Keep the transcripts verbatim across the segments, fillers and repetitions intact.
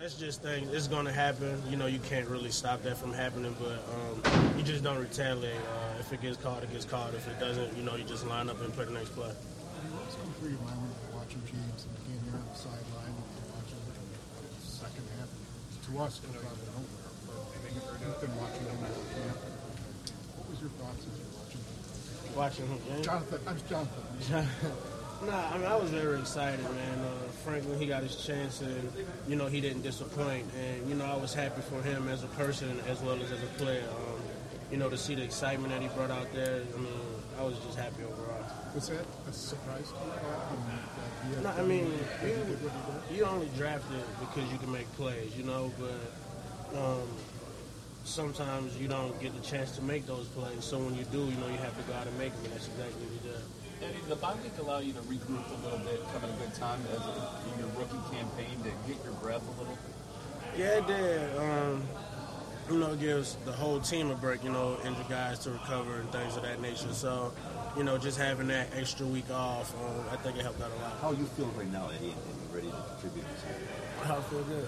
that's just things. It's going to happen. You know, you can't really stop that from happening, but um, you just don't retaliate. Uh, if it gets called, it gets called. If it doesn't, you know, you just line up and play the next play. What's going through your mind when you're watching James and being here on the sideline and watching the second half? To us, it's out of nowhere, but you've been watching him at camp. What was your thoughts as you're watching him? Watching him, yeah? Jonathan, I'm Jonathan. Nah, I mean, I was very excited, man. Uh, Franklin, he got his chance, and, you know, he didn't disappoint. And, you know, I was happy for him as a person as well as as a player. Um, you know, to see the excitement that he brought out there, I mean, I was just happy overall. Was that a surprise to you? That he No, I mean, you, you only drafted because you can make plays, you know, but um, sometimes you don't get the chance to make those plays. So when you do, you know, you have to go out and make them, and that's exactly what he did. And did the bye week allow you to regroup a little bit, come at a good time as a, in your rookie campaign to get your breath a little? Yeah, it did. Um, you know, it gives the whole team a break, you know, injured guys to recover and things of that nature. So, you know, just having that extra week off, um, I think it helped out a lot. How you feel right now, Eddie, and ready to contribute this year? I feel good.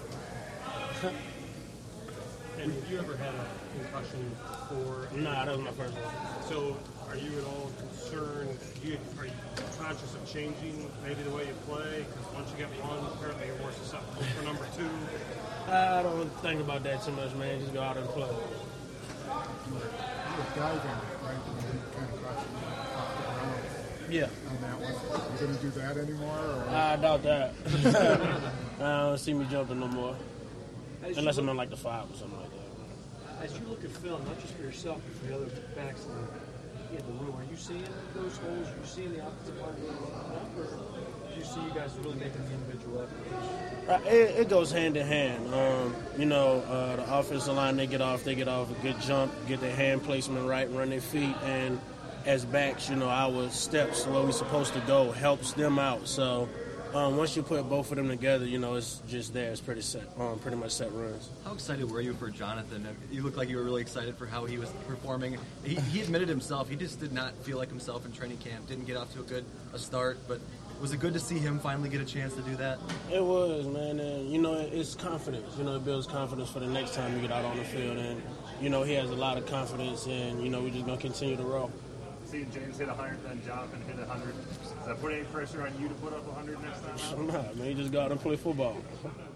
And have you ever had a concussion before? Nah, that was my first one. So are you at all concerned? Do you, are you conscious of changing maybe the way you play? Because once you get one, apparently you're more susceptible for number two. I don't think about that too much, man. Just go out and play. You were, you were diving, right? And then you kind of crashed off the ground. Yeah. On that one. You going to do that anymore? Or? I doubt that. I don't see me jumping no more. As Unless I'm look, in like the five or something like that. As you look at film, not just for yourself, but for the other backs in the, in the room, are you seeing those holes? Are you seeing the offensive line really open up? Or do you see you guys really making the individual effort? Uh, it, it goes hand in hand. Um, you know, uh, the offensive line, they get off, they get off a good jump, get their hand placement right, run their feet, and as backs, you know, our steps where we're supposed to go helps them out. So um, once you put both of them together, you know, it's just there. It's pretty set, um, pretty much set runs. How excited were you for Jonathan? You looked like you were really excited for how he was performing. He, he admitted himself, he just did not feel like himself in training camp, didn't get off to a good a start, but was it good to see him finally get a chance to do that? It was, man. And, you know, it's confidence. You know, it builds confidence for the next time you get out on the field. And, you know, he has a lot of confidence, and, you know, we're just going to continue to roll. Seeing James hit one hundred, then Jonathan hit one hundred, does that put any pressure on you to put up one hundred next time out? I'm not, man. You just go out and play football.